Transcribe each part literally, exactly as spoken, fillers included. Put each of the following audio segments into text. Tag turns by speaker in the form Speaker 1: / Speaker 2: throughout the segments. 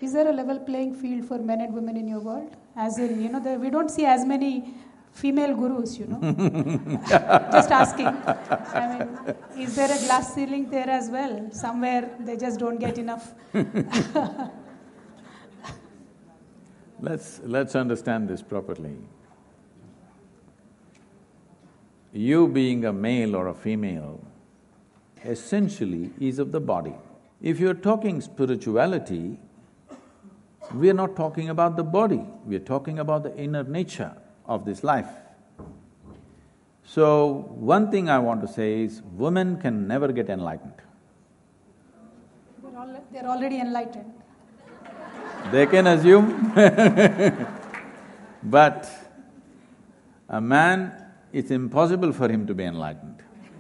Speaker 1: Is there a level playing field for men and women in your world? As in, you know, there, we don't see as many female gurus, you know. Just asking. I mean, is there a glass ceiling there as well? Somewhere they just don't get enough.
Speaker 2: Let's… let's understand this properly. You being a male or a female essentially is of the body. If you're talking spirituality, we are not talking about the body, we are talking about the inner nature of this life. So, one thing I want to say is, women can never get enlightened.
Speaker 1: They're, all, they're already enlightened.
Speaker 2: They can assume but a man, it's impossible for him to be enlightened.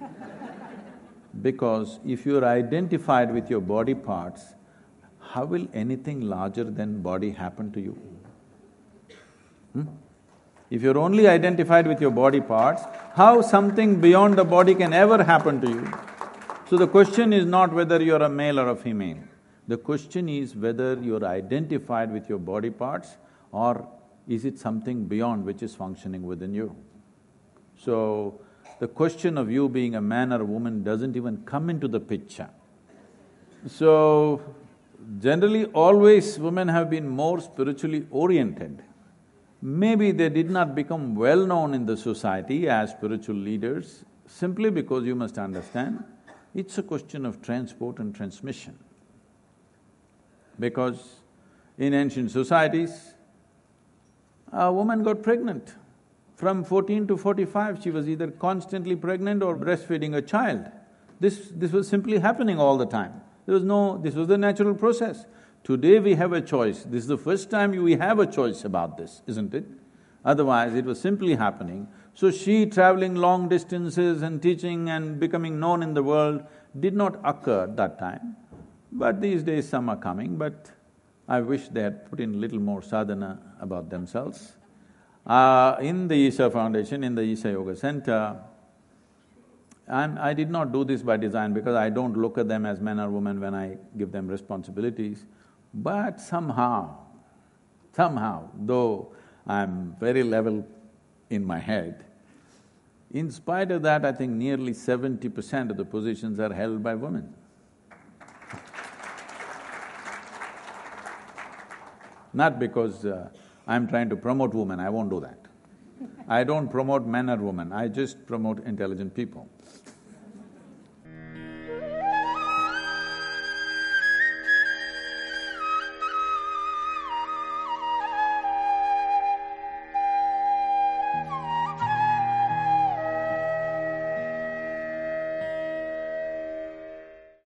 Speaker 2: Because if you're identified with your body parts, how will anything larger than body happen to you? Hmm? If you're only identified with your body parts, how something beyond the body can ever happen to you? So the question is not whether you're a male or a female. The question is whether you're identified with your body parts or is it something beyond which is functioning within you. So, the question of you being a man or a woman doesn't even come into the picture. So, generally always women have been more spiritually oriented. Maybe they did not become well known in the society as spiritual leaders simply because you must understand, it's a question of transport and transmission. Because in ancient societies, a woman got pregnant. From fourteen to forty-five, she was either constantly pregnant or breastfeeding a child. This… this was simply happening all the time. There was no… this was the natural process. Today we have a choice. This is the first time we have a choice about this, isn't it? Otherwise, it was simply happening. So she traveling long distances and teaching and becoming known in the world did not occur at that time. But these days some are coming, but I wish they had put in little more sadhana about themselves. Uh, in the Isha Foundation, in the Isha Yoga Center, and I did not do this by design because I don't look at them as men or women when I give them responsibilities, but somehow, somehow, though I'm very level in my head, in spite of that, I think nearly seventy percent of the positions are held by women. Not because uh, I'm trying to promote women, I won't do that. I don't promote men or women, I just promote intelligent people.